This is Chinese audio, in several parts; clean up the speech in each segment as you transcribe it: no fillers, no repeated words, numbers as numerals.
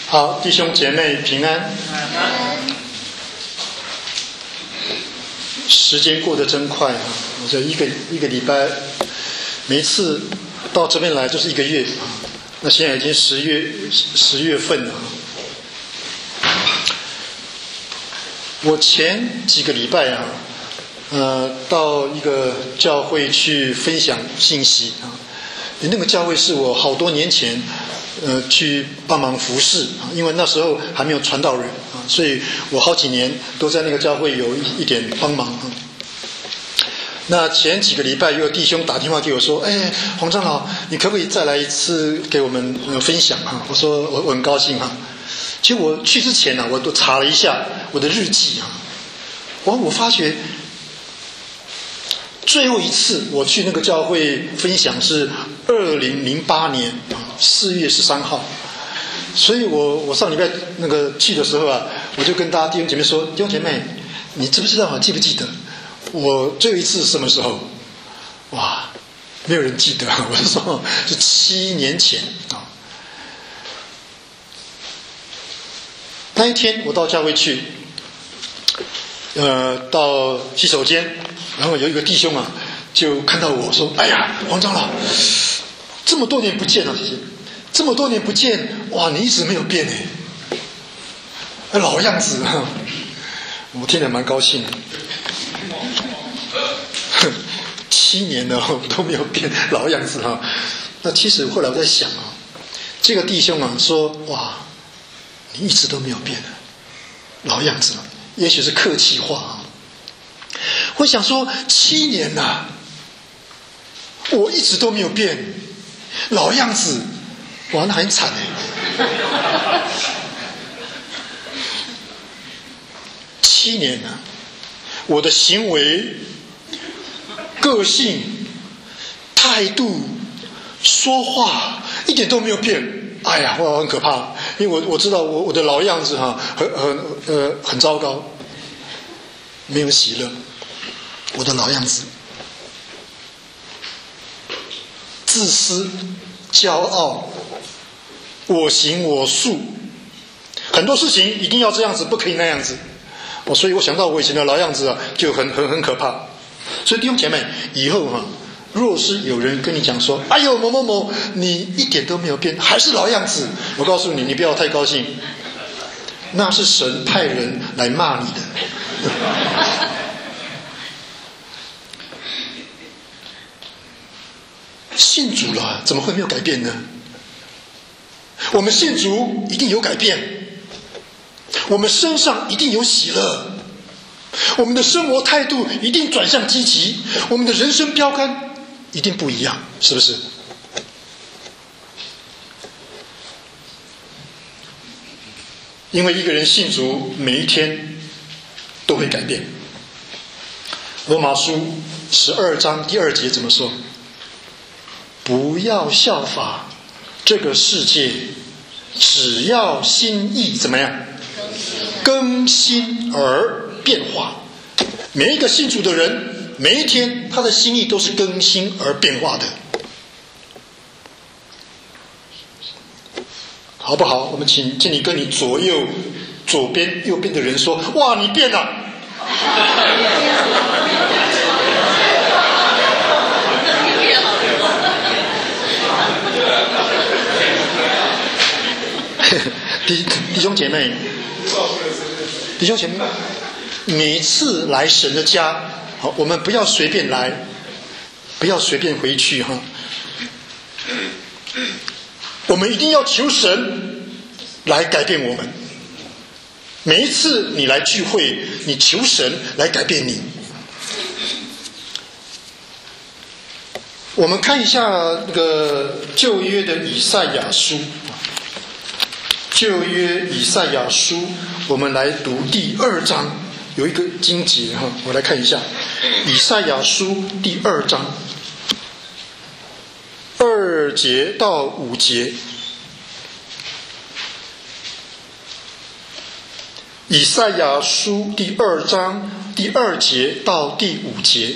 好，弟兄姐妹平安。时间过得真快啊！我这一个礼拜，每一次到这边来就是1个月啊。那现在已经10月份了。我前几个礼拜啊，到一个教会去分享信息啊。那个教会是我好多年前去帮忙服侍啊，因为那时候还没有传道人啊，所以我好几年都在那个教会有一点帮忙啊。那前几个礼拜有弟兄打电话给我说：“哎，黄长老，你可不可以再来一次给我们分享啊？”我说我很高兴啊。其实我去之前呢，我都查了一下我的日记啊，我发觉最后一次我去那个教会分享是2008年4月13号，所以我上礼拜那个去的时候啊，我就跟大家弟兄姐妹说：“弟兄姐妹，你知不知道？记不记得我最后一次是什么时候？”哇，没有人记得。我是说是7年前啊。那一天我到教会去，到洗手间，然后有一个弟兄啊，就看到我说：“哎呀，黄长老，这么多年不见了，这么多年不见，哇，你一直没有变哎，老样子啊！”我听得蛮高兴的。7年了都没有变，老样子啊。那其实后来我在想啊，这个弟兄啊说：“哇，你一直都没有变的，老样子了。”也许是客气话啊。我想说7年了，我一直都没有变，老样子，哇，那很惨7年了，我的行为、个性、态度、说话一点都没有变。哎呀，我很可怕，因为我知道我的老样子哈，很糟糕，没有喜乐，我的老样子，自私、骄傲、我行我素，很多事情一定要这样子，不可以那样子。所以我想到我以前的老样子啊，就很可怕。所以弟兄姐妹，以后哈，若是有人跟你讲说：“哎呦，某某某，你一点都没有变，还是老样子。”我告诉你，你不要太高兴，那是神派人来骂你的。信主了，怎么会没有改变呢？我们信主一定有改变，我们身上一定有喜乐，我们的生活态度一定转向积极，我们的人生标杆一定不一样，是不是？因为一个人信主，每一天都会改变。罗马书12章第2节怎么说？不要效法这个世界，只要心意怎么样？更新而变化。每一个信主的人，每一天他的心意都是更新而变化的，好不好？我们请你跟你左边右边的人说：“哇，你变了！”弟兄姐妹，每一次来神的家，好，我们不要随便来，不要随便回去哈。我们一定要求神来改变我们。每一次你来聚会，你求神来改变你。我们看一下那个旧约的以赛亚书。旧约以赛亚书，我们来读第2章，有一个经节哈，我来看一下，以赛亚书第2章2节到5节，以赛亚书第2章第2节到第5节。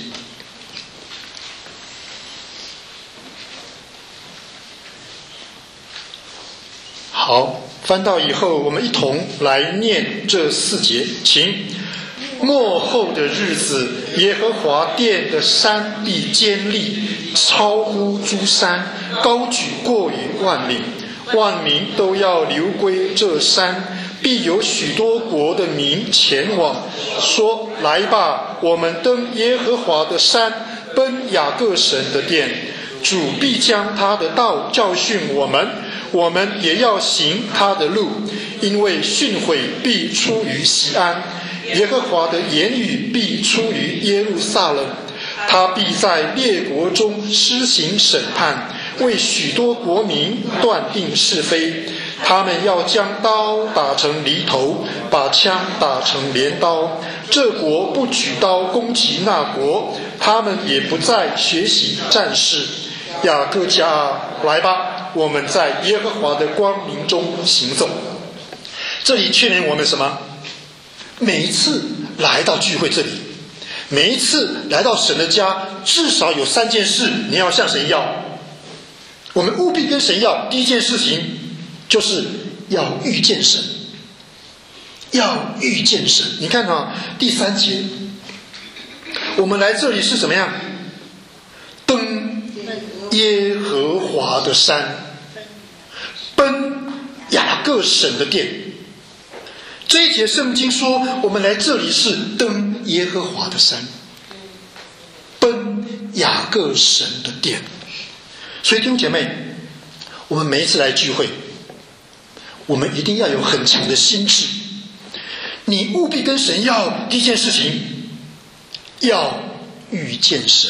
好， 翻到以后，我们一同来念这4节，请。末后的日子，耶和华殿的山必坚立，超乎诸山，高举过于万岭。万民都要流归这山，必有许多国的民前往，说：来吧，我们登耶和华的山，奔雅各神的殿。主必将他的道教训我们，我们也要行他的路，因为训诲必出于西安，耶和华的言语必出于耶路撒冷。他必在列国中施行审判，为许多国民断定是非。他们要将刀打成犁头，把枪打成镰刀。这国不举刀攻击那国，他们也不再学习战事。雅各家，来吧，我们在耶和华的光明中行走。这里确认我们什么？每一次来到聚会这里，每一次来到神的家，至少有3件事你要向神要。我们务必跟神要。第一件事情就是要遇见神，要遇见神。你看啊，第3节，我们来这里是怎么样？登耶和华的山，奔雅各神的殿。这一节圣经说，我们来这里是登耶和华的山，奔雅各神的殿。所以弟兄姐妹，我们每一次来聚会，我们一定要有很强的心智。你务必跟神要第一件事情，要遇见神。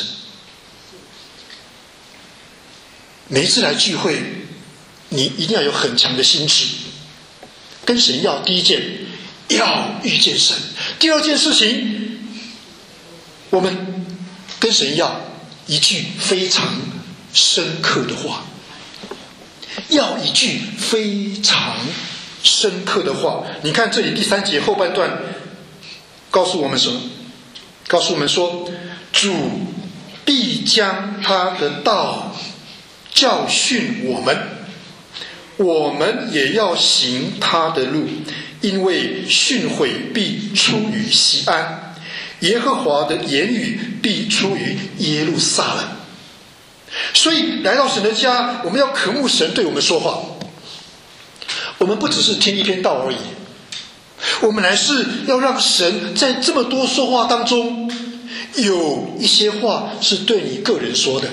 每一次来聚会，你一定要有很强的心智。跟神要第一件，要遇见神。第2件事情，我们跟神要一句非常深刻的话，要一句非常深刻的话。你看这里第3节后半段告诉我们什么？告诉我们说，主必将他的道教训我们，我们也要行他的路，因为训诲必出于西安，耶和华的言语必出于耶路撒冷。所以来到神的家，我们要渴慕神对我们说话。我们不只是听一篇道而已，我们来是要让神在这么多说话当中，有一些话是对你个人说的。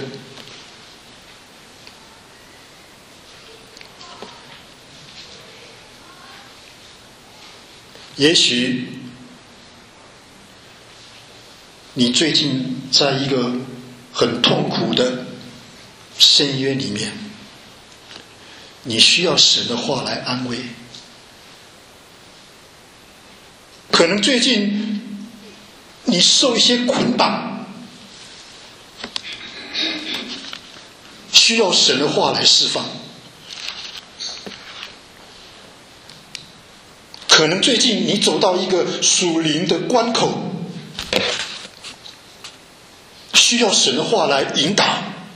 也许你最近在一个很痛苦的深渊里面，你需要神的话来安慰。可能最近你受一些捆绑，需要神的话来释放。可能最近你走到一个属灵的关口，需要神的话来引导。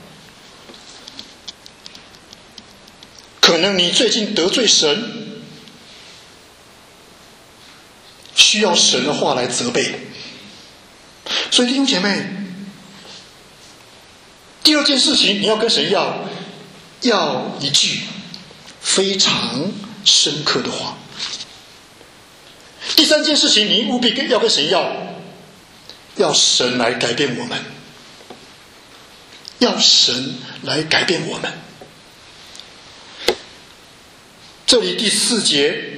可能你最近得罪神，需要神的话来责备。所以弟兄姐妹，第2件事情你要跟神要一句非常深刻的话。第3件事情，你务必要跟神要神来改变我们，要神来改变我们。这里第4节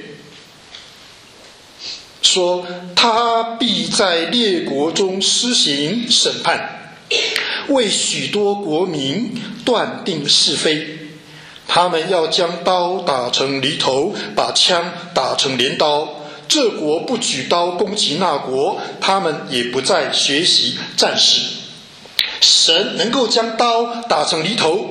说，他必在列国中施行审判，为许多国民断定是非。他们要将刀打成犁头，把枪打成镰刀。这国不举刀攻击那国，他们也不再学习战事。神能够将刀打成犁头，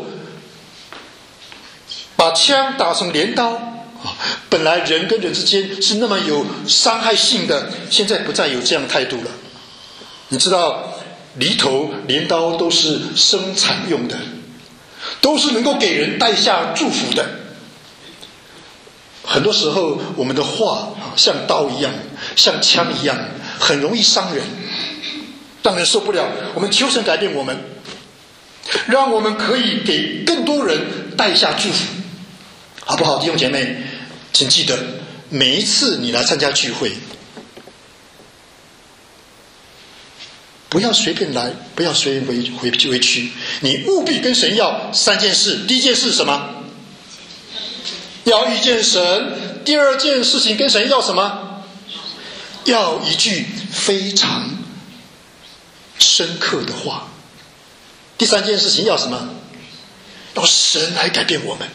把枪打成镰刀。本来人跟人之间是那么有伤害性的，现在不再有这样的态度了。你知道，犁头、镰刀都是生产用的，都是能够给人带下祝福的。 很多时候我们的话像刀一样，像枪一样，很容易伤人，让人受不了。我们求神改变我们，让我们可以给更多人带下祝福，好不好？弟兄姐妹，请记得，每一次你来参加聚会，不要随便来，不要随便回去，你务必跟神要3件事。第一件事是什么？要遇见神。第二件事情跟神要什么？要一句非常深刻的话。第3件事情要什么？要神来改变我们。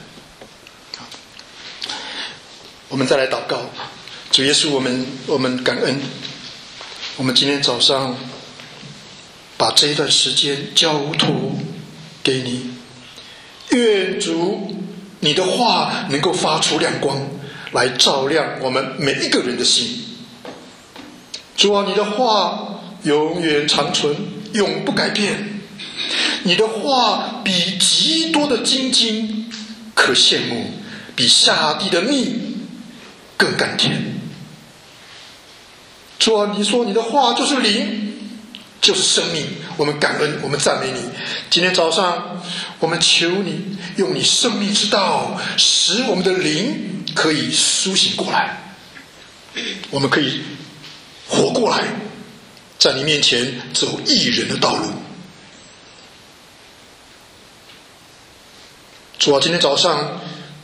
我们再来祷告。主耶稣，我们感恩，我们今天早上把这一段时间交托给你，愿主你的话能够发出亮光，来照亮我们每一个人的心。主啊，你的话永远长存，永不改变。你的话比极多的金金可羡慕，比下地的蜜更甘甜。主啊，你说你的话就是灵，就是生命。我们感恩，我们赞美你。今天早上我们求你用你生命之道，使我们的灵可以苏醒过来，我们可以活过来，在你面前走义人的道路。主啊，今天早上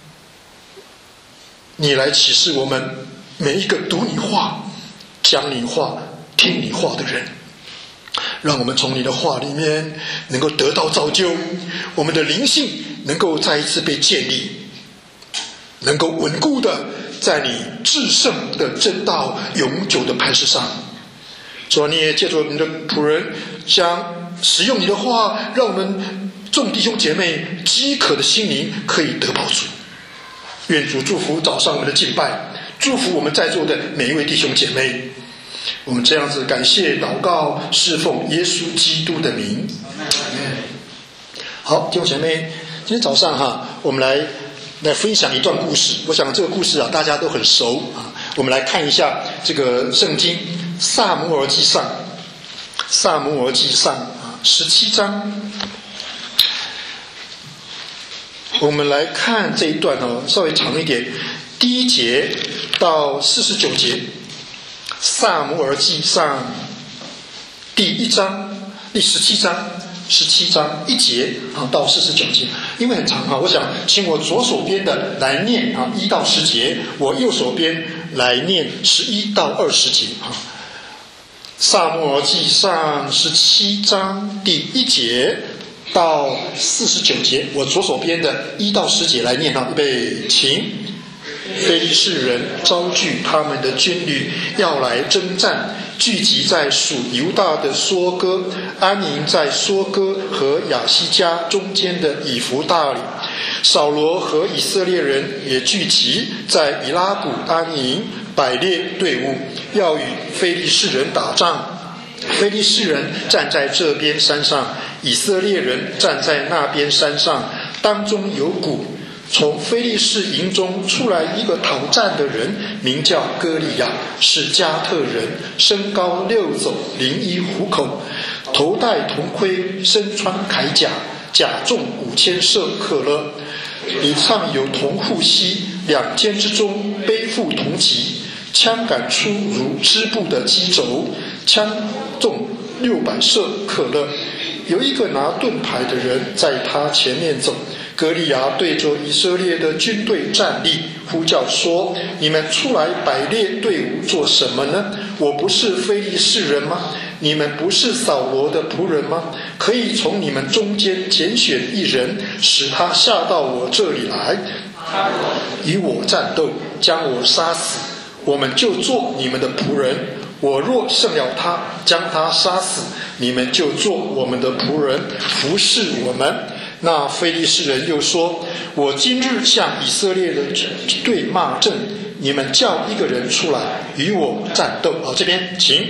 你来启示我们每一个读你话、讲你话、听你话的人，让我们从你的话里面能够得到造就，我们的灵性能够再一次被建立，能够稳固的在你至圣的真道永久的磐石上。主啊，你也借助你的仆人，将使用你的话，让我们众弟兄姐妹饥渴的心灵可以得饱足。愿主祝福早上我们的敬拜，祝福我们在座的每一位弟兄姐妹。我们这样子感谢祷告，侍奉耶稣基督的名。好，弟兄姐妹，今天早上我们来分享一段故事。我想这个故事大家都很熟啊。我们来看一下这个圣经撒母耳记上17章。我们来看这一段稍微长一点，第1节到49节。撒母耳记上第1章第17章1节到49节。因为很长我想请我左手边的来念1到10节，我右手边来念11到20节。撒母耳记上17章第1节到49节，我左手边的1到10节来念。预备，请。非利士人招聚他们的军旅，要来征战，聚集在属犹大的梭哥，安营在梭哥和亚西加中间的以弗大里。扫罗和以色列人也聚集在以拉谷安营，摆列队伍，要与非利士人打仗。非利士人站在这边山上，以色列人站在那边山上，当中有谷。从非利士营中出来一个讨战的人，名叫歌利亚，是加特人，身高6肘，绫衣虎口，头戴铜盔，身穿铠甲，甲重5000舍克勒，里上有铜护膝，2肩之中背负铜旗，枪杆粗如织布的机轴，枪重600舍克勒。有一个拿盾牌的人在他前面走，歌利亚对着以色列的军队站立，呼叫说：你们出来摆列队伍做什么呢？我不是非利士人吗？你们不是扫罗的仆人吗？可以从你们中间拣选一人，使他下到我这里来，与我战斗，将我杀死，我们就做你们的仆人。我若胜了他，将他杀死，你们就做我们的仆人，服侍我们。那非利士人又说：我今日向以色列的对骂阵，你们叫一个人出来与我战斗。这边请。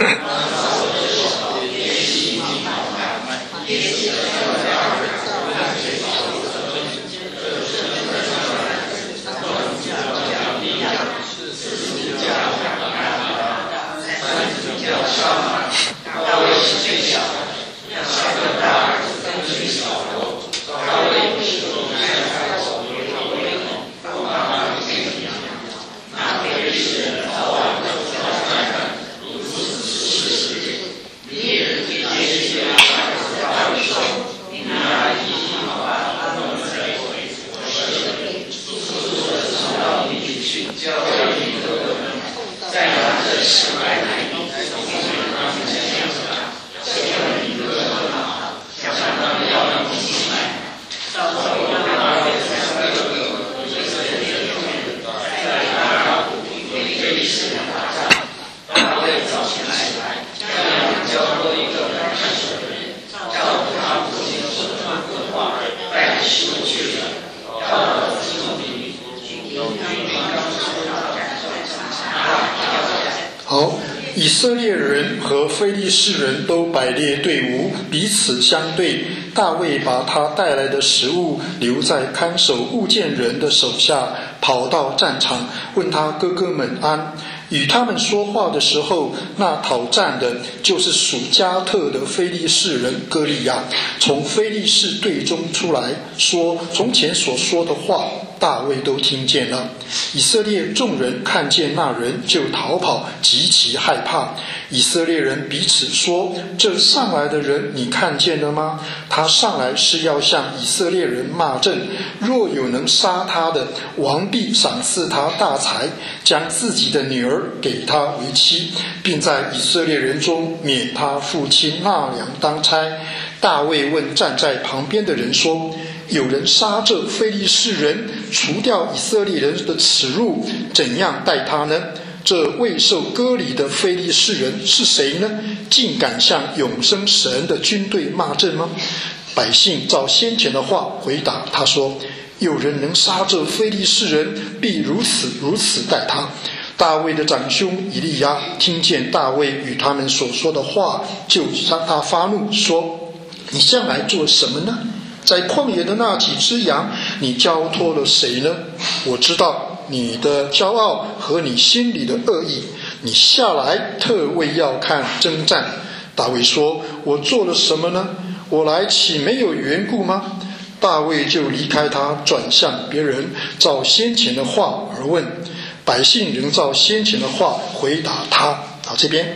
好，以色列人和非利士人都摆列队伍，彼此相对。大卫把他带来的食物留在看守物件人的手下，跑到战场，问他哥哥们安。与他们说话的时候，那讨战的就是属加特的非利士人歌利亚，从非利士队中出来，说从前所说的话大卫都听见了。以色列众人看见那人就逃跑，极其害怕。以色列人彼此说，这上来的人你看见了吗？他上来是要向以色列人骂阵，若有能杀他的，王必赏赐他大财，将自己的女儿给他为妻，并在以色列人中免他父亲纳粮当差。大卫问站在旁边的人说，有人杀这非利士人，除掉以色列人的耻辱，怎样待他呢？这未受割礼的非利士人是谁呢？竟敢向永生神的军队骂阵吗？百姓照先前的话回答他说，有人能杀这非利士人，必如此如此待他。大卫的长兄以利亚听见大卫与他们所说的话，就向他发怒说，你向来做什么呢？在旷野的那几只羊，你交托了谁呢？我知道你的骄傲和你心里的恶意，你下来特为要看征战。大卫说，我做了什么呢？我来岂没有缘故吗？大卫就离开他，转向别人，照先前的话而问。百姓仍照先前的话回答他。到这边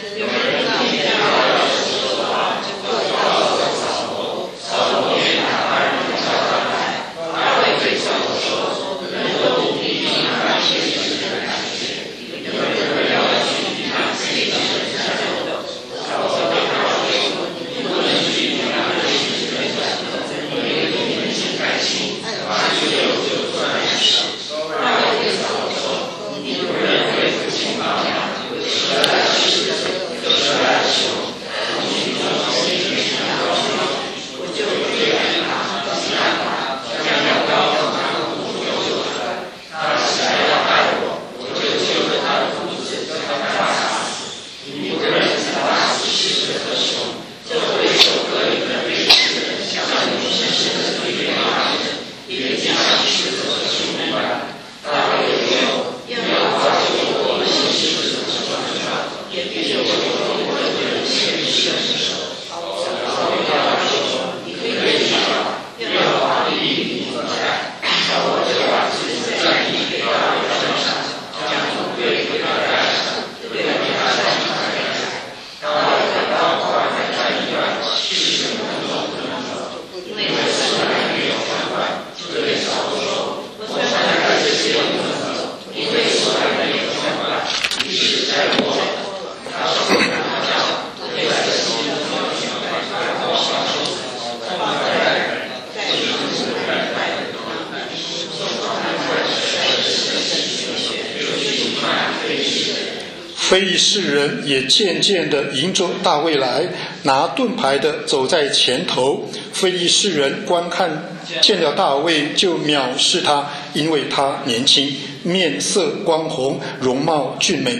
非利士人也渐渐地迎着大卫来，拿盾牌的走在前头。非利士人观看见了大卫，就藐视他，因为他年轻，面色光红，容貌俊美。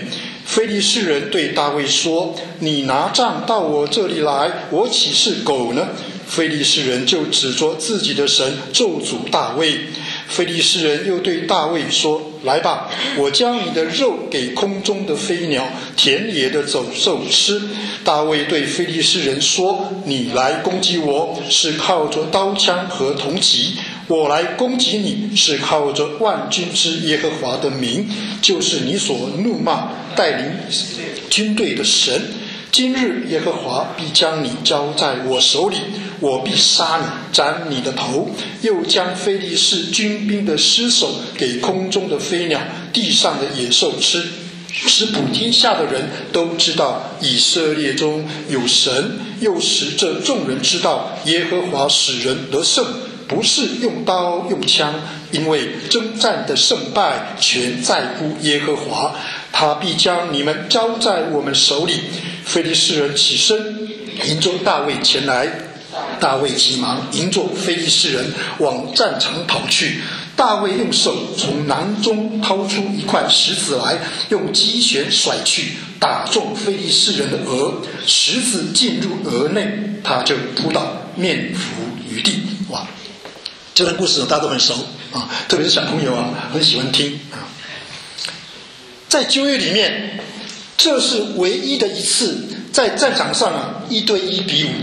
非利士人对大卫说：你拿杖到我这里来，我岂是狗呢？非利士人就指着自己的神咒诅大卫。非利士人又对大卫说：来吧，我将你的肉给空中的飞鸟、田野的走兽吃。大卫对非利士人说：你来攻击我是靠着刀枪和铜戟，我来攻击你是靠着万军之耶和华的名，就是你所怒骂带领军队的神。今日耶和华必将你交在我手里，我必杀你，斩你的头，又将非利士军兵的尸首给空中的飞鸟、地上的野兽吃，使普天下的人都知道以色列中有神，又使这众人知道耶和华使人得胜，不是用刀用枪，因为征战的胜败全在乎耶和华，他必将你们交在我们手里。非利士人起身迎着大卫前来，大卫急忙迎着非利士人往战场跑去。大卫用手从囊中掏出一块石子来，用机旋甩去，打中非利士人的额，石子进入额内，他就扑倒，面伏于地。哇，这段故事大家都很熟啊，特别是小朋友啊，很喜欢听啊。在旧约里面，这是唯一的一次在战场上啊，1对1比武，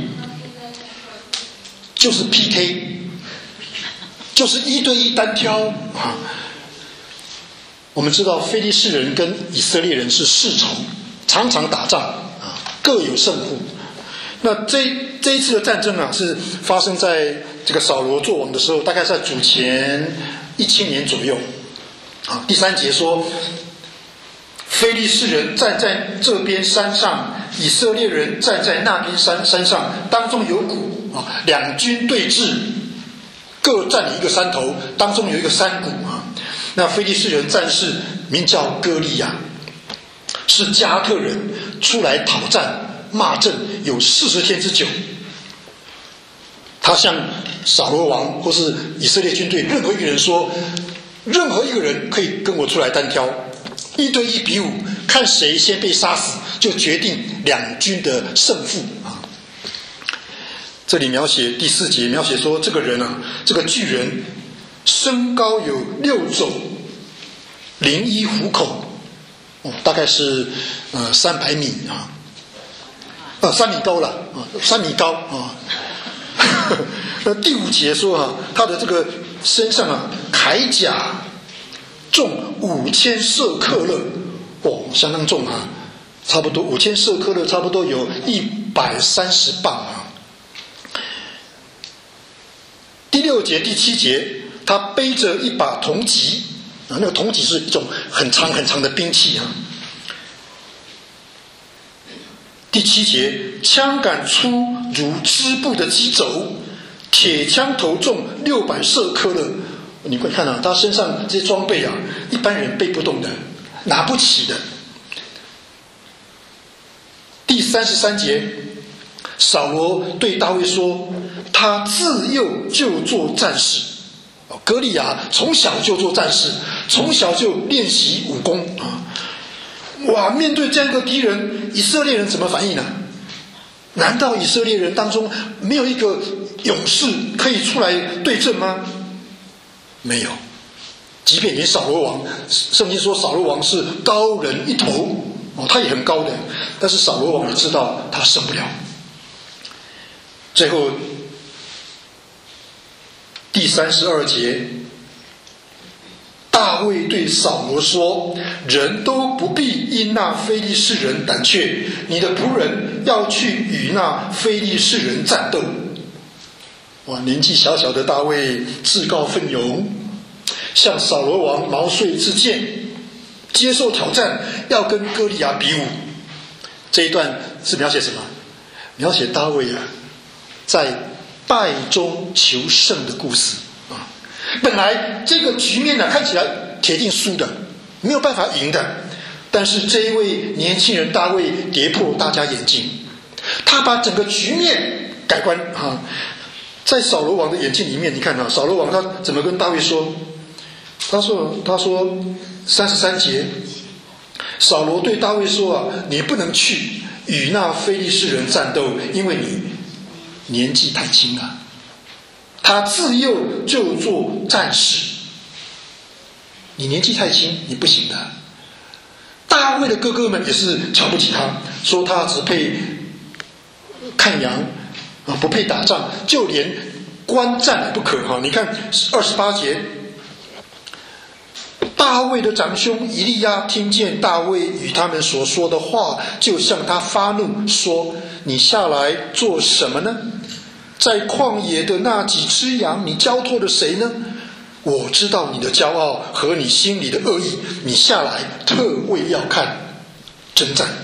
就是 PK， 就是1对1单挑啊。我们知道非利士人跟以色列人是世仇，常常打仗啊，各有胜负。那这一次的战争啊，是发生在这个扫罗作王的时候，大概在主前1000年左右啊。第3节说，非利士人站在这边山上，以色列人站在那边山上，当中有谷啊，两军对峙，各占领一个山头，当中有一个山谷啊。那非利士人战士名叫歌利亚，是加特人，出来讨战骂阵有40天之久。他向扫罗王或是以色列军队任何一个人说，任何一个人可以跟我出来单挑，1对1比武，看谁先被杀死，就决定两军的胜负啊。这里描写第4节，描写说这个人啊，这个巨人身高有6肘01虎口，大概是300米啊，3米高了啊，3米高啊。那第5节说啊，他的这个身上啊，铠甲重5000舍克勒，相当重啊，差不多5000舍克勒，差不多有130磅啊。第6节、第7节，他背着一把铜戟啊，那个铜戟是一种很长很长的兵器啊。第7节，枪杆粗如织布的机轴，铁枪头重600舍克勒。你会看到他身上这些装备啊，一般人背不动的，拿不起的。第33节，扫罗对大卫说，他自幼就做战士。歌利亚从小就做战士，从小就练习武功啊。哇，面对这样一个敌人，以色列人怎么反应呢？难道以色列人当中没有一个勇士可以出来对阵吗？没有。即便连扫罗王，圣经说扫罗王是高人一头他也很高的，但是扫罗王也知道他胜不了。最后第32节，大卫对扫罗说，人都不必因那非利士人胆怯，你的仆人要去与那非利士人战斗。哇，年纪小小的大卫自告奋勇，向扫罗王毛遂自荐，接受挑战，要跟歌利亚比武。这一段是描写什么？描写大卫啊，在败中求胜的故事啊。本来这个局面呢，看起来铁定输的，没有办法赢的，但是这一位年轻人大卫跌破大家眼镜，他把整个局面改观啊。在扫罗王的眼睛里面，你看啊，扫罗王他怎么跟大卫说？他说33节， 扫罗对大卫说啊，你不能去与那非利士人战斗，因为你年纪太轻了。他自幼就做战士，你年纪太轻，你不行的。大卫的哥哥们也是瞧不起他，说他只配看羊啊，不配打仗，就连观战也不可哈。你看28节，大卫的长兄以利亚听见大卫与他们所说的话，就向他发怒，说：你下来做什么呢？在旷野的那几只羊，你交托了谁呢？我知道你的骄傲和你心里的恶意，你下来特为要看征战。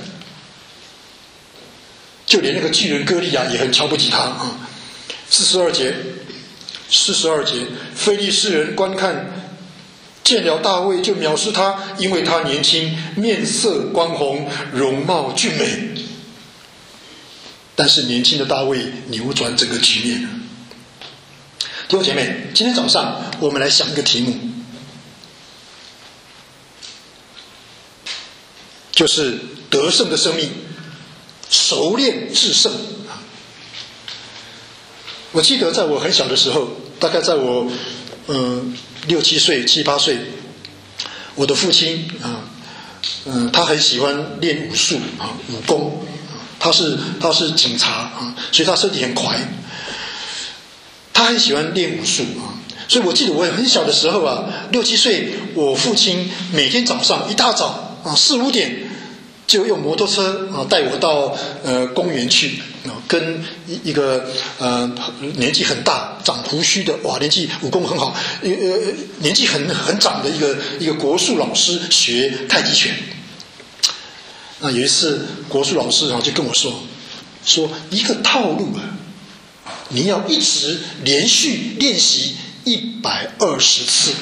就连那个巨人歌利亚也很瞧不起他啊。42节，非利士人观看见了大卫，就藐视他，因为他年轻，面色光红，容貌俊美。但是年轻的大卫扭转整个局面。弟兄姐妹，今天早上我们来想一个题目，就是得胜的生命，熟练制胜。我记得在我很小的时候，大概在我6、7岁、7、8岁，我的父亲他很喜欢练武术武功，他是警察所以他身体很快。他很喜欢练武术所以我记得我很小的时候6、7岁，我父亲每天早上一大早4、5点就用摩托车带我到公园去跟一个年纪很大、长胡须的年纪武功很好年纪很长的一个国术老师学太极拳。那有一次国术老师就跟我说一个套路你要一直连续练习120次，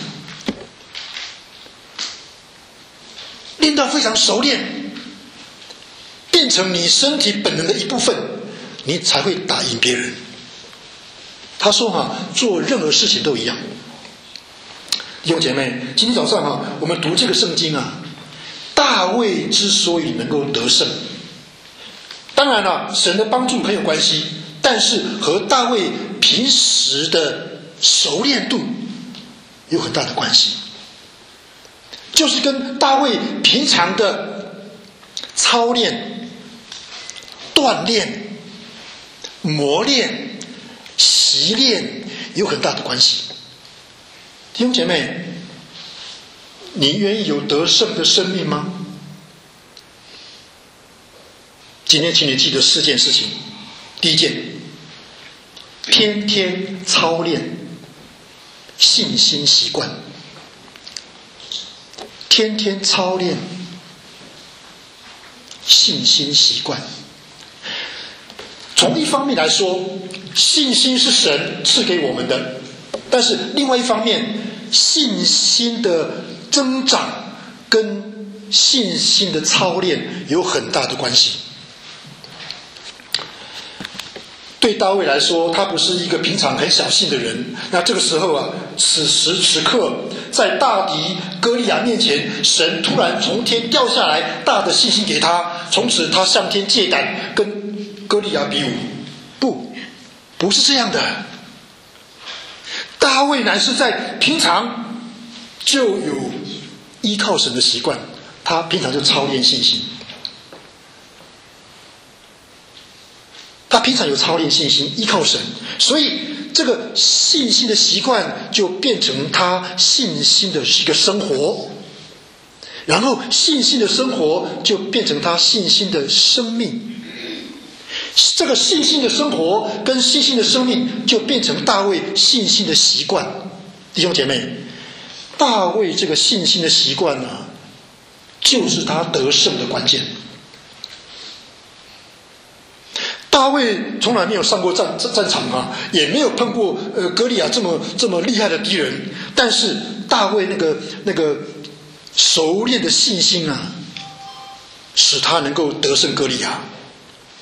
练到非常熟练，变成你身体本能的一部分，你才会打赢别人。他说做任何事情都一样。弟兄姐妹，今天早上我们读这个圣经大卫之所以能够得胜，当然了，神的帮助很有关系，但是和大卫平时的熟练度有很大的关系，就是跟大卫平常的操练、锻炼、磨练、习练有很大的关系。弟兄姐妹，你愿意有得胜的生命吗？今天请你记得4件事情。第一件，天天操练信心习惯。天天操练信心习惯。从一方面来说，信心是神赐给我们的，但是另外一方面，信心的增长跟信心的操练有很大的关系。对大卫来说，他不是一个平常很小信的人。那这个时候此时此刻，在大敌歌利亚面前，神突然从天掉下来大的信心给他，从此他向天借胆，跟歌利亚比武。不是这样的。大卫乃是在平常就有依靠神的习惯，他平常就操练信心。他平常有操练信心，依靠神，所以这个信心的习惯就变成他信心的一个生活，然后信心的生活就变成他信心的生命。这个信心的生活跟信心的生命就变成大卫信心的习惯。弟兄姐妹，大卫这个信心的习惯就是他得胜的关键。大卫从来没有上过战场也没有碰过歌利亚这么厉害的敌人，但是大卫那个熟练的信心使他能够得胜歌利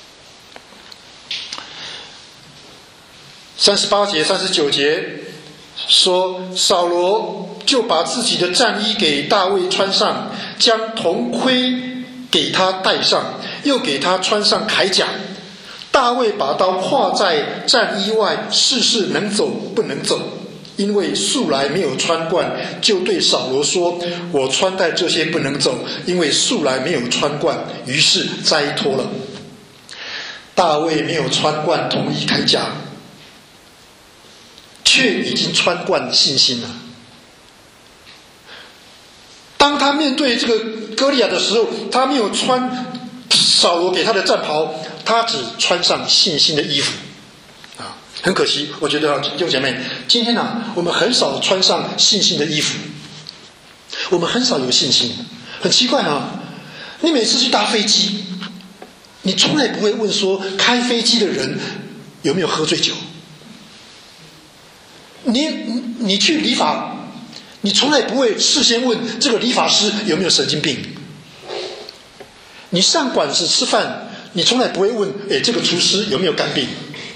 亚。38节、39节， 说扫罗就把自己的战衣给大卫穿上，将铜盔给他戴上，又给他穿上铠甲。大卫把刀挎在战衣外，试试能走不能走，因为素来没有穿惯，就对扫罗说：我穿戴这些不能走，因为素来没有穿惯，于是摘脱了。大卫没有穿惯铜衣铠甲，却已经穿惯信心了。当他面对这个歌利亚的时候，他没有穿扫罗给他的战袍，他只穿上信心的衣服。很可惜，我觉得弟兄姐妹，今天我们很少穿上信心的衣服，我们很少有信心。很奇怪你每次去搭飞机，你从来不会问说开飞机的人有没有喝醉酒。你去理发，你从来不会事先问这个理发师有没有神经病。你上馆子吃饭，你从来不会问这个厨师有没有肝病。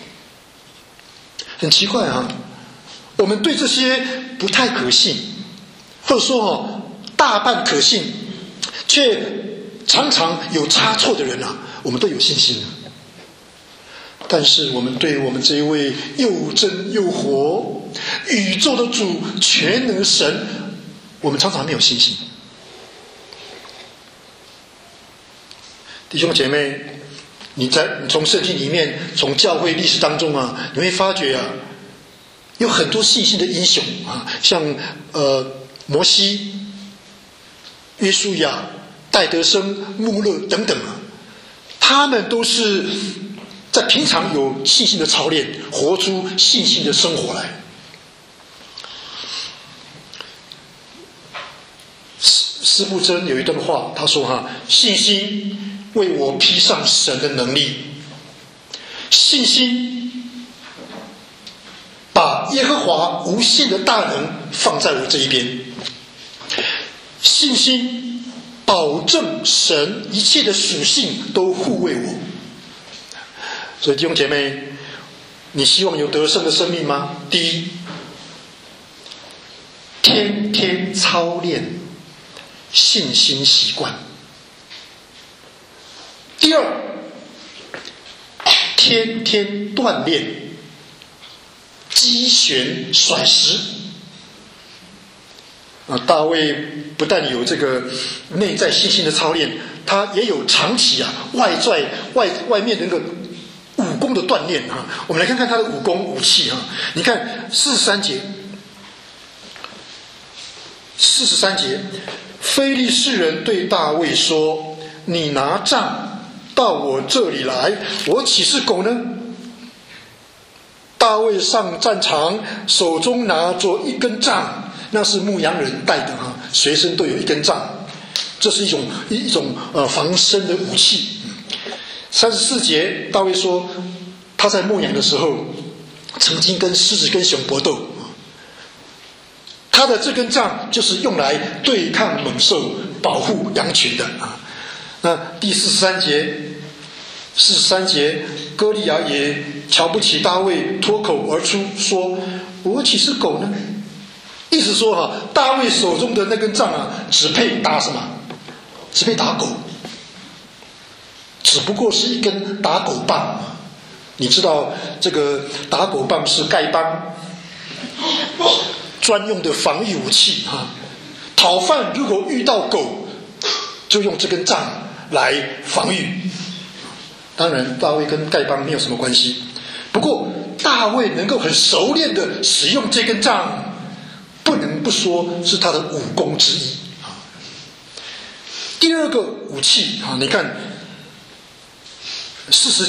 很奇怪我们对这些不太可信，或者说大半可信，却常常有差错的人我们都有信心。但是我们对我们这一位又真又活宇宙的主全能神，我们常常没有信心。弟兄姐妹，你从圣经里面，从教会历史当中你会发觉有很多信心的英雄像摩西、约书亚、戴德生、穆勒等等他们都是在平常有信心的操练，活出信心的生活来。司布真有一段话，他说信心为我披上神的能力，信心把耶和华无限的大能放在我这一边，信心保证神一切的属性都护卫我。所以弟兄姐妹，你希望有得胜的生命吗？第一，天天操练信心习惯。第二，天天锻炼击旋甩石。大卫不但有这个内在信心的操练，他也有长期外面的那个武功的锻炼我们来看看他的武功武器你看43节，非利士人对大卫说：你拿杖到我这里来，我岂是狗呢？大卫上战场，手中拿着一根杖，那是牧羊人带的随身都有一根杖，这是一种防身的武器。34节，大卫说他在牧羊的时候曾经跟狮子跟熊搏斗，他的这根杖就是用来对抗猛兽、保护羊群的那第43节，歌利亚也瞧不起大卫，脱口而出说：我岂是狗呢？意思说大卫手中的那根杖只配打什么？只配打狗，只不过是一根打狗棒。你知道这个打狗棒是丐帮专用的防御武器讨犯如果遇到狗，就用这根杖来防御。当然大卫跟丐帮没有什么关系，不过大卫能够很熟练的使用这根杖，不能不说是他的武功之一。第二个武器你看40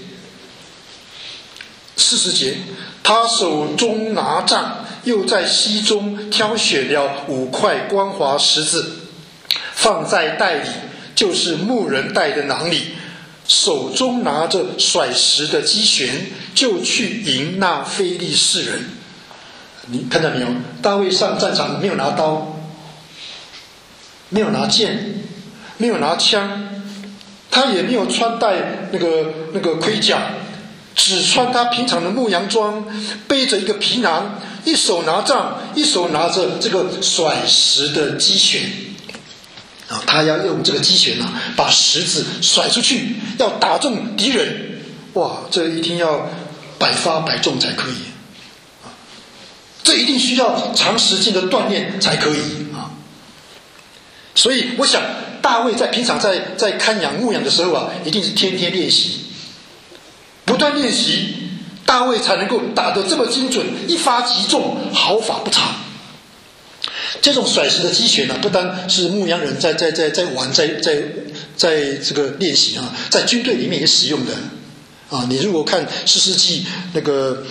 节，他手中拿杖，又在溪中挑选了5块光滑石子，放在袋里，就是牧人带的囊里，手中拿着甩石的机旋，就去迎那非利士人。你看到没有？大卫上战场没有拿刀，没有拿剑，没有拿枪，他也没有穿戴那个盔甲，只穿他平常的牧羊装，背着一个皮囊， 一手拿杖，一手拿着这个甩石的击拳啊，他要用这个击拳啊，把石子甩出去，要打中敌人。哇，这一定要百发百中才可以，这一定需要长时间的锻炼才可以啊。所以我想，大卫在平常在看养牧养的时候啊，一定是天天练习，不断练习，大卫才能够打得这么精准，一发即中，毫发不差。这种甩石的击拳呢，不单是牧羊人在玩，在这个练习啊，在军队里面也使用的啊。你如果看士师记那个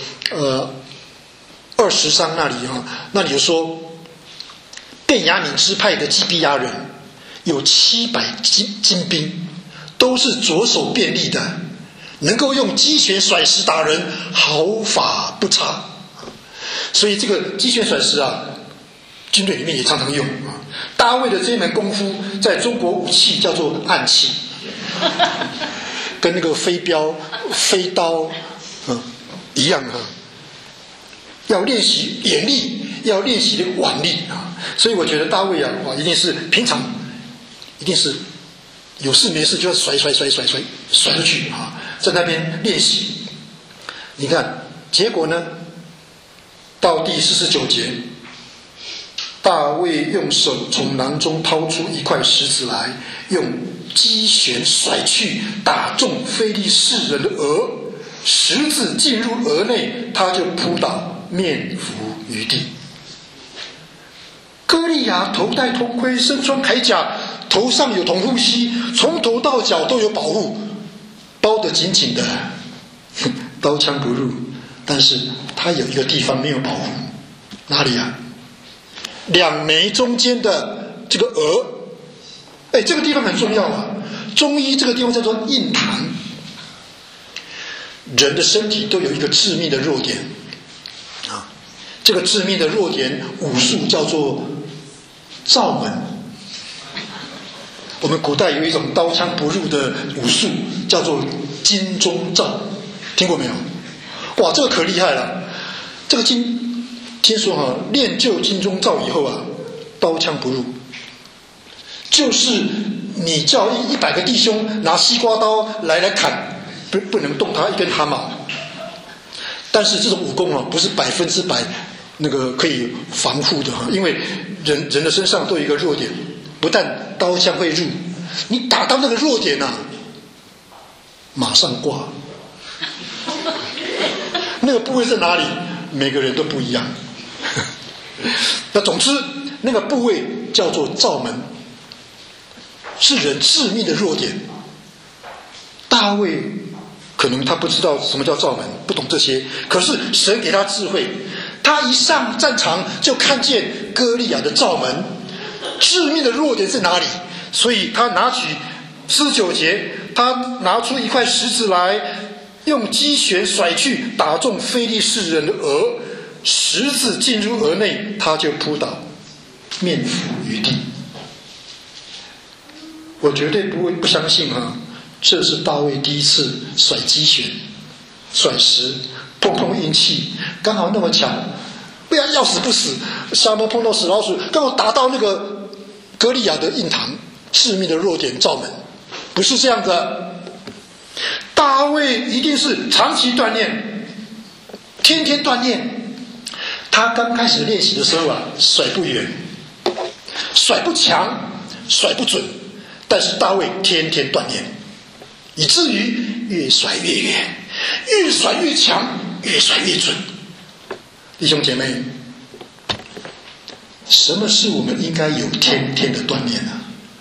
20章那里啊，那里有说，便雅悯支派的基比亚人有700精兵，都是左手便利的，能够用击拳甩石打人，毫发不差。所以这个击拳甩石啊，军队里面也常常用啊。大卫的这一门功夫，在中国武器叫做暗器，跟那个飞镖、飞刀，一样啊。要练习眼力，要练习的腕力啊。所以我觉得大卫啊，一定是平常，一定是有事没事就要甩出去啊，在那边练习。你看结果呢？到第49节，大卫用手从囊中掏出一块石子来，用击拳甩去，打中非利士人的额，石子进入额内，他就扑倒，面伏于地。歌利亚头戴头盔，身穿铠甲，头上有铜护膝，从头到脚都有保护，包得紧紧的，刀枪不入。但是他有一个地方没有保护，哪里啊？两眉中间的这个额，这个地方很重要啊。中医这个地方叫做印堂。人的身体都有一个致命的弱点啊，这个致命的弱点，武术叫做罩门。我们古代有一种刀枪不入的武术，叫做金钟罩，听过没有？哇，这个可厉害了！这个听说练就金钟罩以后啊，刀枪不入，就是你叫100个弟兄拿西瓜刀来砍，不能动他一根汗毛。但是这种武功不是100%那个可以防护的因为人的身上都有一个弱点，不但刀枪会入，你打到那个弱点啊，马上挂。那个部位在哪里？每个人都不一样。那总之，那个部位叫做罩门，是人致命的弱点。大卫可能他不知道什么叫罩门，不懂这些，可是神给他智慧，他一上战场就看见歌利亚的罩门，致命的弱点在哪里？所以他拿取49节，他拿出一块石子来，用击拳甩去，打中非利士人的额，石子进入额内，他就扑倒，面伏于地。我绝对不相信这是大卫第一次甩击拳、甩石，碰运气，刚好那么巧，不然要死不死，下面碰到死老鼠，刚好打到那个歌利亚的印堂，致命的弱点罩门，不是这样的。大卫一定是长期锻炼，天天锻炼。他刚开始练习的时候甩不远，甩不强，甩不准，但是大卫天天锻炼，以至于越甩越远，越甩越强，越甩越准。弟兄姐妹，什么是我们应该有天天的锻炼呢？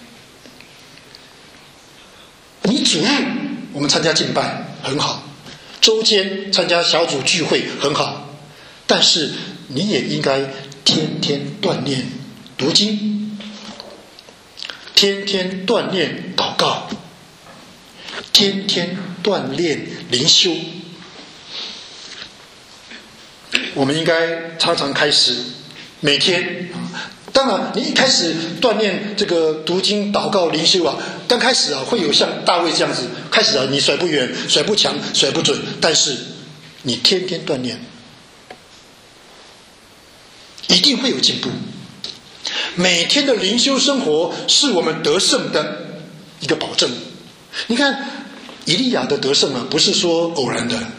你主日我们参加敬拜很好，周间参加小组聚会很好，但是你也应该天天锻炼读经，天天锻炼祷告，天天锻炼灵修。我们应该常常开始每天，当然你一开始锻炼这个读经祷告灵修刚开始会有像大卫这样子，开始你甩不远，甩不强，甩不准，但是你天天锻炼， 一定会有进步。每天的灵修生活是我们得胜的一个保证。你看以利亚的得胜啊，不是说偶然的。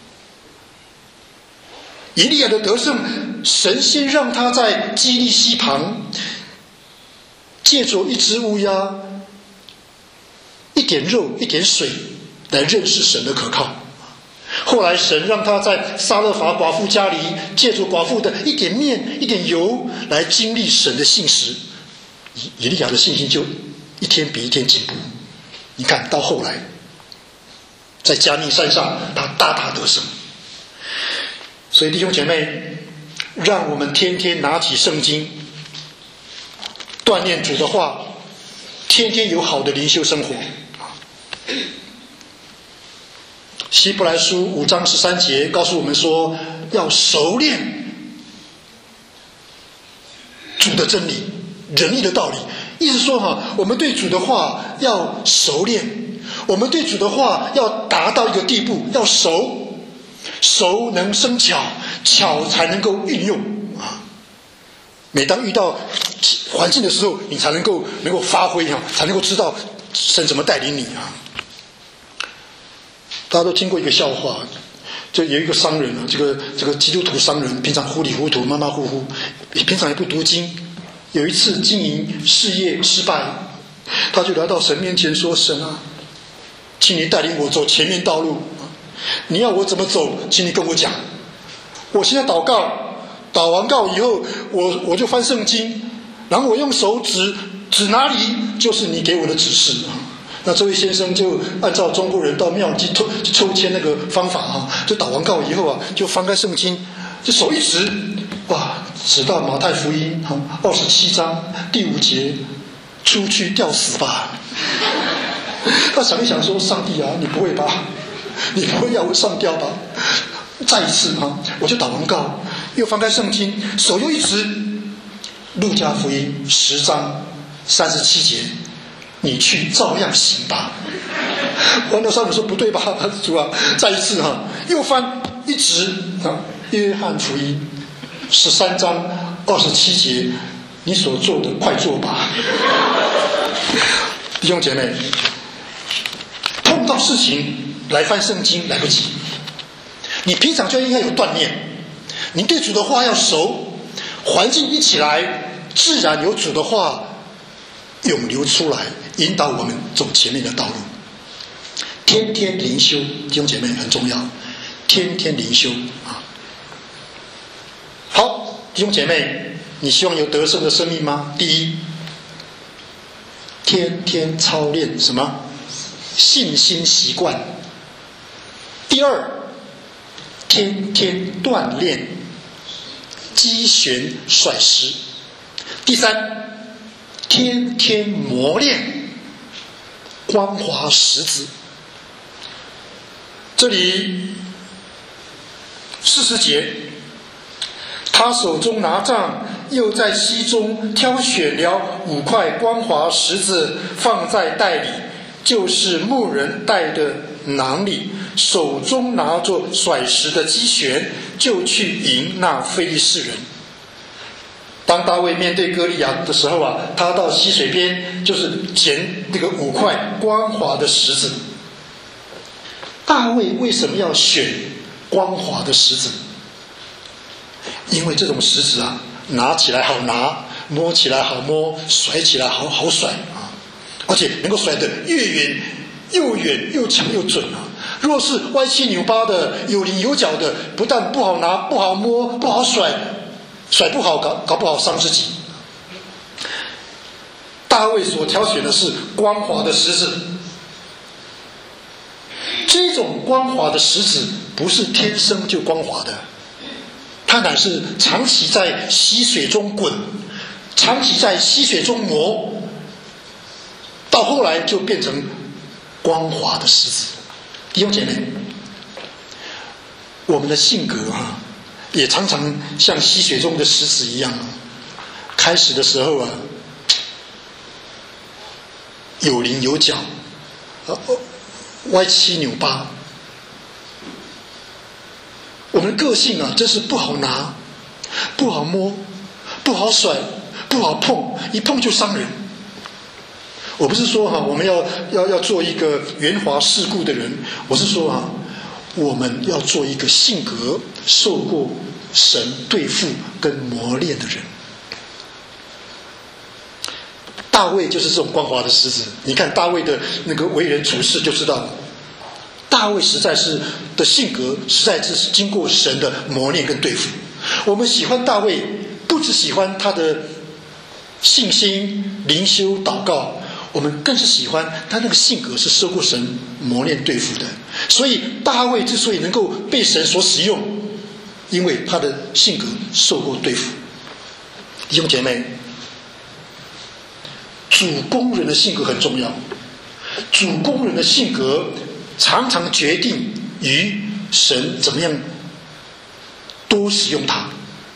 以利亚的得胜，神先让他在基利溪旁，借着一只乌鸦、一点肉、一点水来认识神的可靠。后来神让他在撒勒法寡妇家里，借着寡妇的一点面、一点油来经历神的信实。以利亚的信心就一天比一天进步。你看到后来，在加密山上，他大大得胜。所以弟兄姐妹，让我们天天拿起圣经，锻炼主的话，天天有好的灵修生活。希伯来书5章13节告诉我们说，要熟练主的真理、仁义的道理。意思说我们对主的话要熟练，我们对主的话要达到一个地步，要熟，熟能生巧，巧才能够运用啊。每当遇到环境的时候，你才能够发挥才能够知道神怎么带领你啊。大家都听过一个笑话，就有一个商人这个基督徒商人，平常糊里糊涂、马马虎虎，平常也不读经。有一次经营事业失败，他就来到神面前说：“神啊，请你带领我走前面道路，你要我怎么走，请你跟我讲。我现在祷告，祷完告以后，我就翻圣经，然后我用手指哪里，就是你给我的指示。”那这位先生就按照中国人到庙里去抽签那个方法就祷完告以后就翻开圣经，就手一指，指到马太福音27章第5节，出去吊死吧。他想一想说：“上帝啊，你不会吧？你不会要我上吊吧？”再一次我就祷完告，又翻开圣经，手又一指，路加福音10章37节。你去照样行吧。完了，商人说：“不对吧，主啊！”再一次又翻一指约翰福音13章27节，你所做的快做吧。弟兄姐妹，碰到事情来翻圣经来不及，你平常就应该有锻炼。你对主的话要熟，环境一起来，自然有主的话涌流出来，引导我们走前面的道路。天天灵修，弟兄姐妹很重要，天天灵修好，弟兄姐妹，你希望有得胜的生命吗？第一，天天操练什么？信心习惯。第二，天天锻炼击旋甩石。第三，天天磨练光滑石子。这里40节，他手中拿杖，又在溪中挑选了5块光滑石子，放在袋里，就是牧人带的囊里，手中拿着甩石的机旋，就去迎那非利士人。当大卫面对歌利亚的时候他到溪水边，就是捡那个5块光滑的石子。大卫为什么要选光滑的石子？因为这种石子拿起来好拿，摸起来好摸，甩起来好甩而且能够甩得越远又强又准若是歪七扭八的、有棱有角的，不但不好拿、不好摸、不好甩不好，搞不好伤自己。大卫所挑选的是光滑的石子。这种光滑的石子不是天生就光滑的，它乃是长期在溪水中滚，长期在溪水中磨，到后来就变成光滑的石子。弟兄姐妹，我们的性格也常常像溪水中的石子一样开始的时候有棱有角歪七扭八，我们的个性真是不好拿、不好摸、 不好甩，不好碰，一碰就伤人。我不是说我们要做一个圆滑世故的人，我是说我们要做一个性格受过神对付跟磨练的人。大卫就是这种光滑的狮子，你看大卫的那个为人处事就知道了。大卫实在是的性格，实在是经过神的磨练跟对付。我们喜欢大卫，不只喜欢他的信心、灵修、祷告，我们更是喜欢他那个性格是受过神磨练对付的。所以大卫之所以能够被神所使用，因为他的性格受过对付。弟兄姐妹，主工人的性格很重要，主工人的性格常常决定于神怎么样多使用他。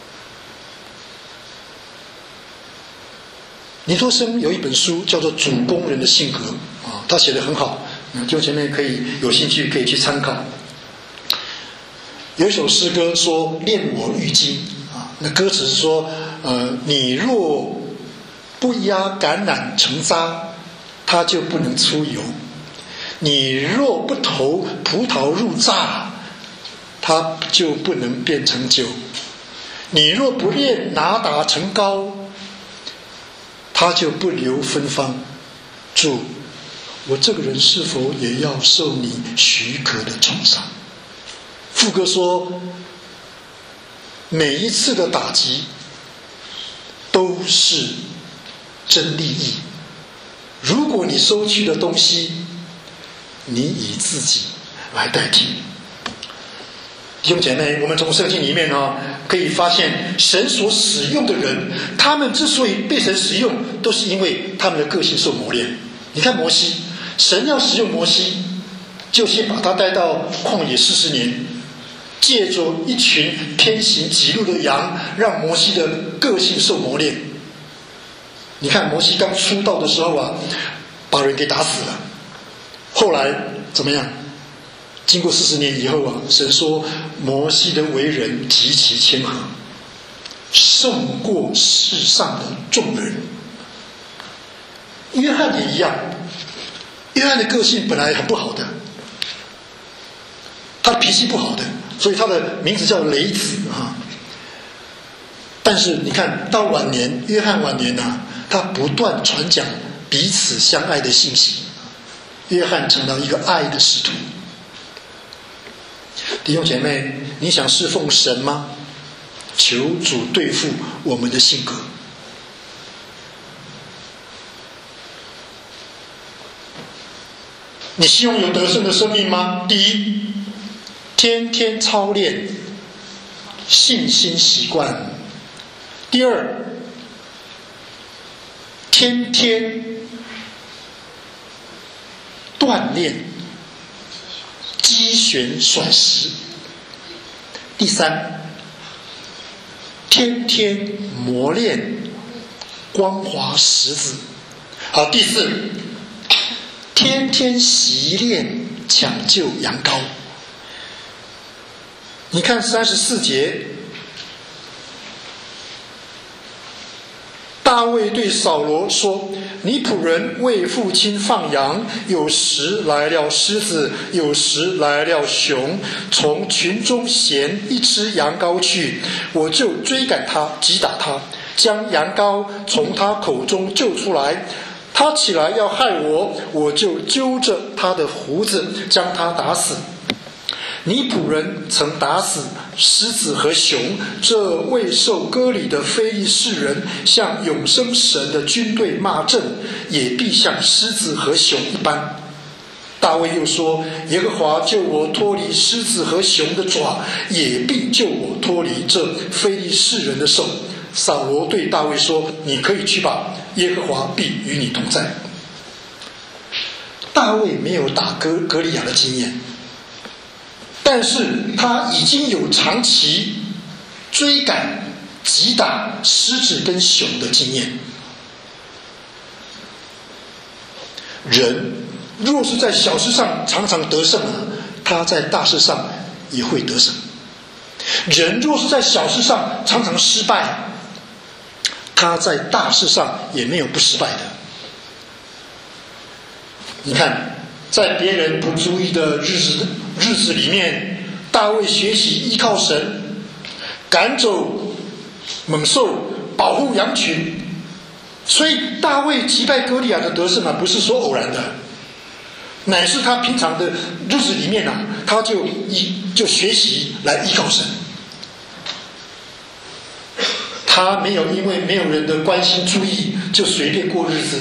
尼托生有一本书叫做《主工人的性格》他写得很好，弟兄姐妹可以有兴趣可以去参考。有一首诗歌说炼我愈精那歌词是说你若不压橄榄成渣，它就不能出油；你若不投葡萄入榨，它就不能变成酒；你若不炼拿达成膏，它就不留芬芳。主，我这个人是否也要受你许可的创伤？副歌说，每一次的打击都是真利益。如果你收去的东西，你以自己来代替。弟兄姐妹，我们从圣经里面可以发现，神所使用的人，他们之所以被神使用，都是因为他们的个性受磨练。你看摩西，神要使用摩西，就先把他带到旷野40年，借着一群偏行己路的羊，让摩西的个性受磨练。你看摩西刚出道的时候把人给打死了，后来怎么样？经过40年以后神说摩西的为人极其谦和，胜过世上的众人。约翰也一样，约翰的个性本来很不好的，他脾气不好的，所以他的名字叫雷子但是你看到晚年，约翰晚年他不断传讲彼此相爱的信息，约翰成了一个爱的使徒。弟兄姐妹，你想侍奉神吗？求主对付我们的性格。你希望有得胜的生命吗？第一，天天操练信心习惯。第二，天天锻炼击旋甩石。第三，天天磨练光滑石子。好，第四，天天习练抢救羊羔。你看34节，大卫对扫罗说，你仆人为父亲放羊，有时来了狮子，有时来了熊，从群中衔一只羊羔去，我就追赶他，击打他，将羊羔从他口中救出来。他起来要害我，我就揪着他的胡子，将他打死。你仆人曾打死狮子和熊，这未受割礼的非利士人向永生神的军队骂阵，也必像狮子和熊一般。大卫又说，耶和华救我脱离狮子和熊的爪，也必救我脱离这非利士人的手。扫罗对大卫说，你可以去吧，耶和华必与你同在。大卫没有打歌利亚的经验，但是他已经有长期追赶击打狮子跟熊的经验。人若是在小事上常常得胜他在大事上也会得胜。人若是在小事上常常失败， 他在大事上也没有不失败的。你看，在别人不注意的日子里面，大卫学习依靠神，赶走猛兽，保护羊群。所以大卫击败歌利亚的得胜不是说偶然的，乃是他平常的日子里面他就学习来依靠神。他没有因为没有人的关心注意就随便过日子。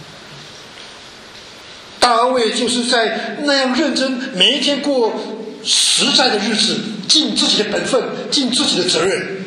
大卫就是在那样认真每一天过实在的日子，尽自己的本分，尽自己的责任，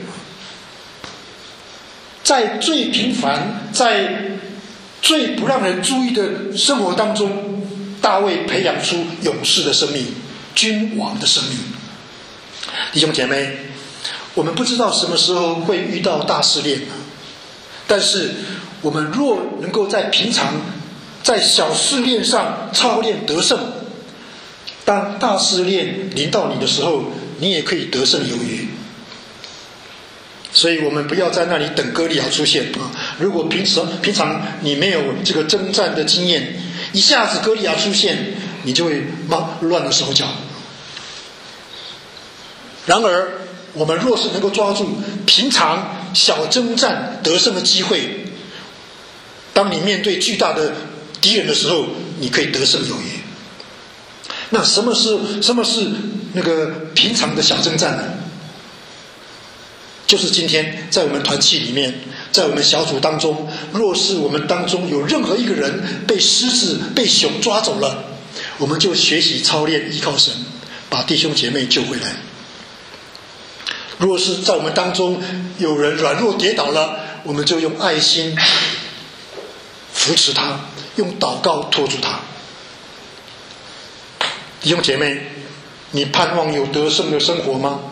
在最平凡在最不让人注意的生活当中，大卫培养出勇士的生命，君王的生命。弟兄姐妹，我们不知道什么时候会遇到大试炼，但是我们若能够在平常在小试炼上操练得胜，当大试炼临到你的时候，你也可以得胜有余。所以我们不要在那里等歌利亚出现如果平常你没有这个征战的经验，一下子歌利亚出现，你就会乱了手脚。然而我们若是能够抓住平常小征战得胜的机会，当你面对巨大的敌人的时候，你可以得胜有余。那什么是那个平常的小征战呢？就是今天在我们团契里面，在我们小组当中，若是我们当中有任何一个人被狮子被熊抓走了，我们就学习操练依靠神，把弟兄姐妹救回来。若是在我们当中有人软弱跌倒了，我们就用爱心扶持他，用祷告托住他。弟兄姐妹，你盼望有得胜的生活吗？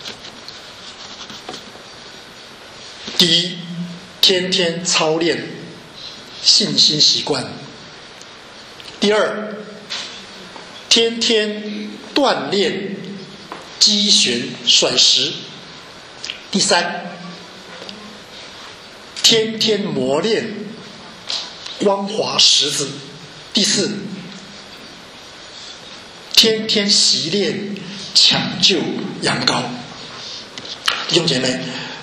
第一，天天操练信心习惯。第二，天天锻炼击旋甩石。第三，天天磨练光滑石子。第四，天天习练抢救羊羔。弟兄姐妹，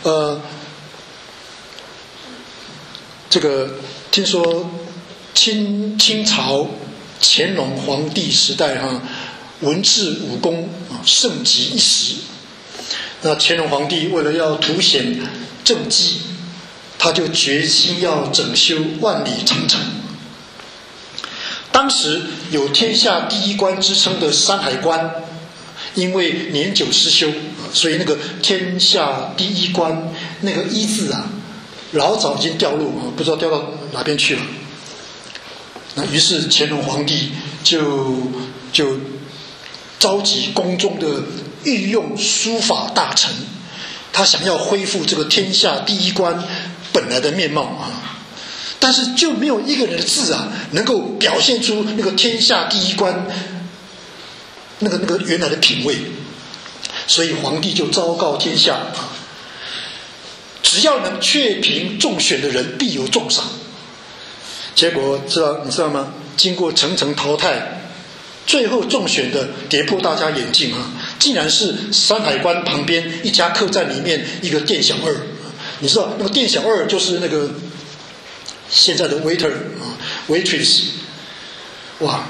这个听说清朝乾隆皇帝时代文治武功盛极一时。那乾隆皇帝为了要凸显政绩，他就决心要整修万里长城。当时有天下第一关之称的山海关，因为年久失修，所以那个天下第一关那个一字老早已经掉落，不知道掉到哪边去了。那于是乾隆皇帝就召集宫中的御用书法大臣，他想要恢复这个天下第一关本来的面貌但是就没有一个人的字能够表现出那个天下第一关那个原来的品味。所以皇帝就昭告天下只要能确评中选的人必有重赏。结果你知道吗？经过层层淘汰，最后中选的跌破大家眼镜竟然是山海关旁边一家客栈里面一个店小二。你知道那个店小二就是那个现在的 waiter waitress。哇，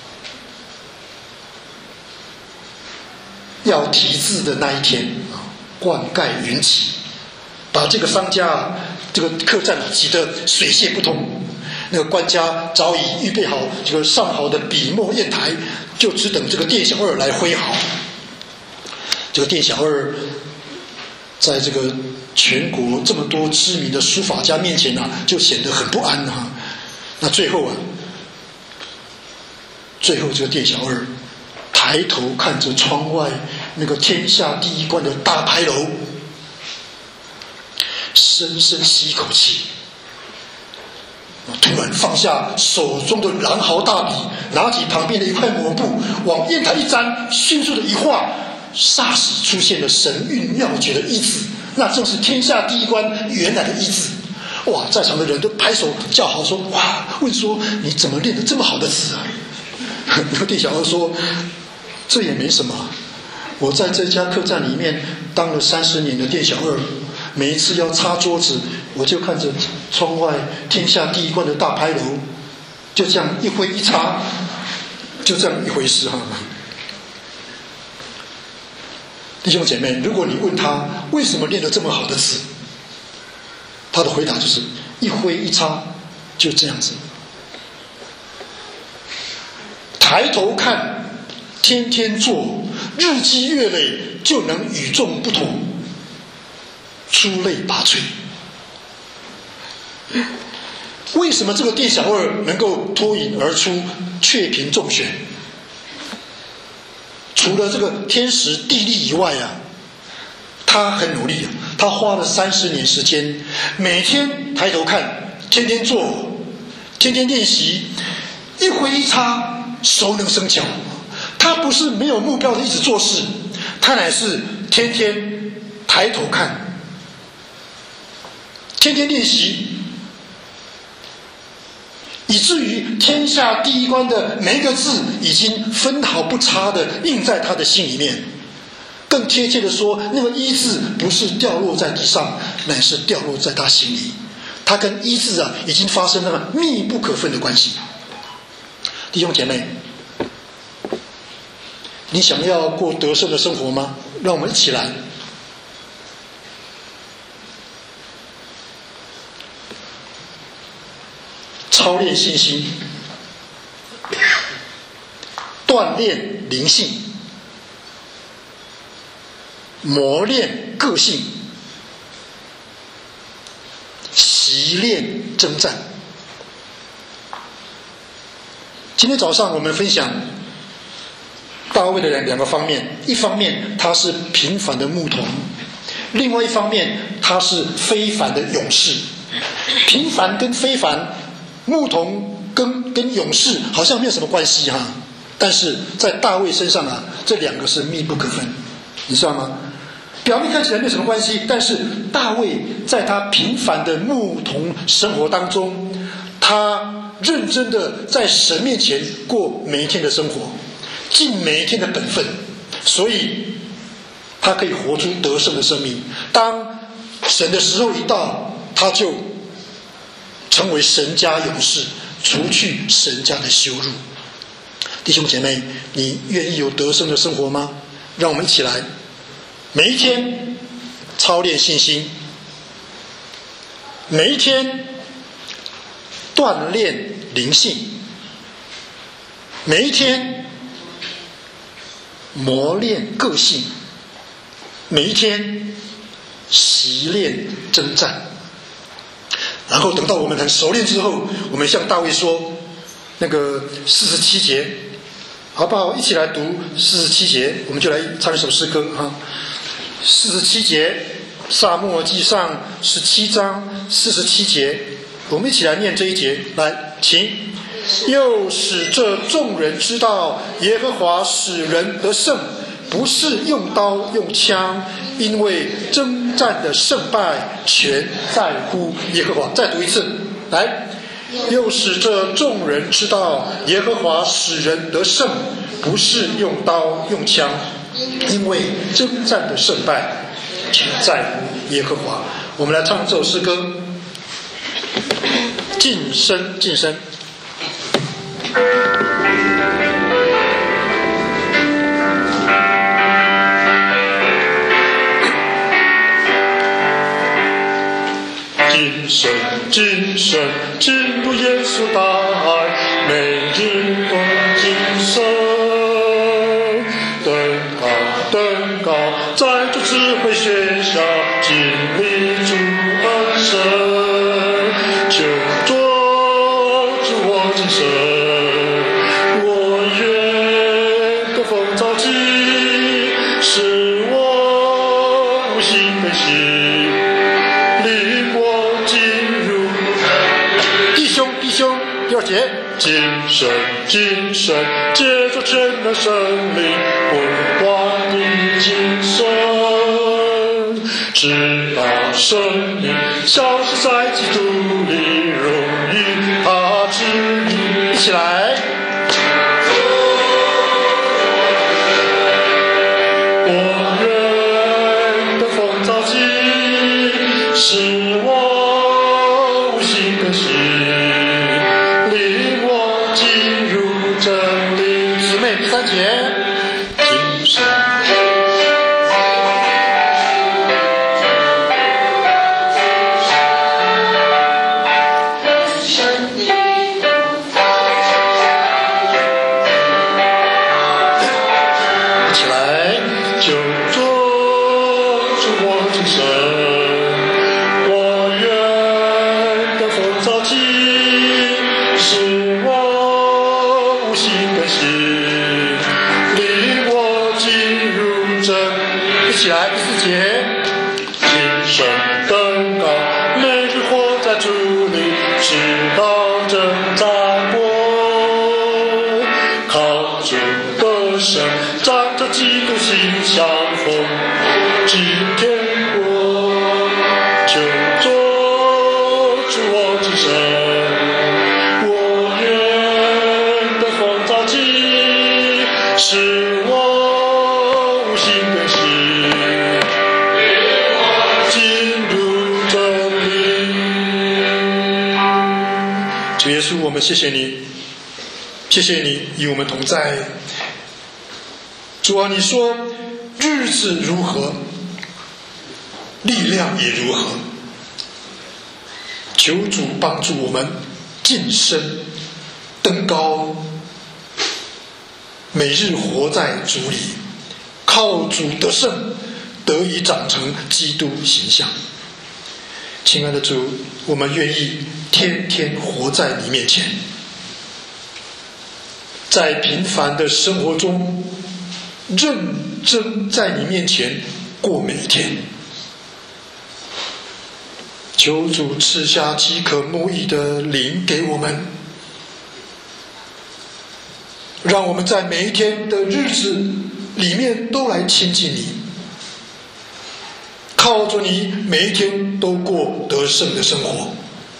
要题字的那一天灌溉云集，把这个商家这个客栈挤得水泄不通。那个官家早已预备好这个上好的笔墨砚台，就只等这个店小二来挥毫。这个店小二在这个全国这么多知名的书法家面前就显得很不安那最后这个店小二抬头看着窗外那个天下第一关的大牌楼，深深吸一口气，突然放下手中的狼毫大笔，拿起旁边的一块抹布往砚台一沾，迅速的一画，霎时出现了神韵妙绝的一字，那正是天下第一关原来的一字。 哇，在场的人都拍手叫好说，哇，问说你怎么练得这么好的词啊？那个店小二说，这也没什么，我在这家客栈里面当了30年的店小二，每一次要擦桌子，我就看着窗外天下第一关的大牌楼，就这样一挥一擦，就这样一回事哈。弟兄姐妹，如果你问他为什么练得这么好的词，他的回答就是一挥一擦，就这样子。抬头看，天天做，日积月累，就能与众不同，出类拔萃。为什么这个店小二能够脱颖而出，雀屏中选？除了这个天时地利以外啊，他很努力啊，他花了30年时间，每天抬头看，天天做，天天练习，一挥一擦，熟能生巧。他不是没有目标的一直做事，他乃是天天抬头看，天天练习，以至于天下第一关的每一个字已经分毫不差的印在他的心里面。更贴切的说，那个一字不是掉落在地上，乃是掉落在他心里。他跟一字啊已经发生了密不可分的关系。弟兄姐妹，你想要过得胜的生活吗？让我们一起来操练信心，锻炼灵性，磨练个性，习练征战。今天早上我们分享大卫的两个方面，一方面他是平凡的牧童，另外一方面他是非凡的勇士。平凡跟非凡，牧童跟勇士好像没有什么关系哈，但是在大卫身上啊，这两个是密不可分，你知道吗？表面看起来没有什么关系，但是大卫在他平凡的牧童生活当中，他认真的在神面前过每一天的生活，尽每一天的本分，所以他可以活出得胜的生命。当神的时候一到，他就成为神家勇士，除去神家的羞辱。弟兄姐妹，你愿意有得胜的生活吗？让我们一起来每一天操练信心，每一天锻炼灵性，每一天磨练个性，每一天习练征战。然后等到我们很熟练之后，我们向大卫说那个47节，好不好？一起来读47节，我们就来唱一首诗歌哈。47节，撒母耳记上17章47节，我们一起来念这一节，来，请。又使这众人知道，耶和华使人得胜，不是用刀用枪，因为征战的胜败全在乎耶和华。再读一次，来。又使这众人知道，耶和华使人得胜，不是用刀用枪，因为征战的胜败全在乎耶和华。我们来唱这首诗歌，近身近身。 今生今生进入耶稣大爱，每日都今生登高在主智慧学校经历主恩神，求主我今生，我愿得风造极，使我无心悲喜。 第二节， 今生借着全能圣灵不管你今生，直到生命消失在基督里，荣于他旨意。 一起来。 我愿的风早起，使我无心更新，领我进入真理。 姊妹第3节。 今生起来，第4节。 今生登高，每日活在主里，直到正在过。靠主的神，仗着基督心相逢，今天国就做主我今生。我愿的风早起，使我无心更新。 主耶稣，我们谢谢你，谢谢你与我们同在。主啊，你说日子如何，力量也如何。求主帮助我们晋升登高，每日活在主里，靠主得胜，得以长成基督形象。亲爱的主，我们愿意天天活在你面前，在平凡的生活中认真在你面前过每一天。求主赐下饥渴慕义的灵给我们，让我们在每一天的日子里面都来亲近你，靠着你每一天都过得胜的生活。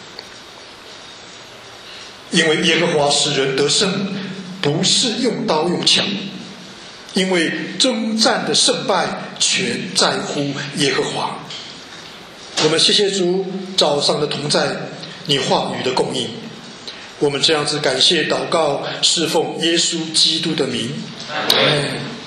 因为耶和华使人得胜，不是用刀用枪，因为征战的胜败全在乎耶和华。我们谢谢主早上的同在，你话语的供应。我们这样子感谢祷告，侍奉耶稣基督的名。阿们。